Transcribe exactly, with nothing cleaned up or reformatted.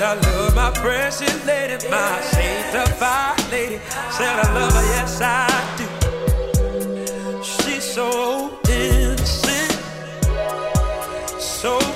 I love my precious lady, my sanctified lady. Said I love her, yes I do. She's so innocent, so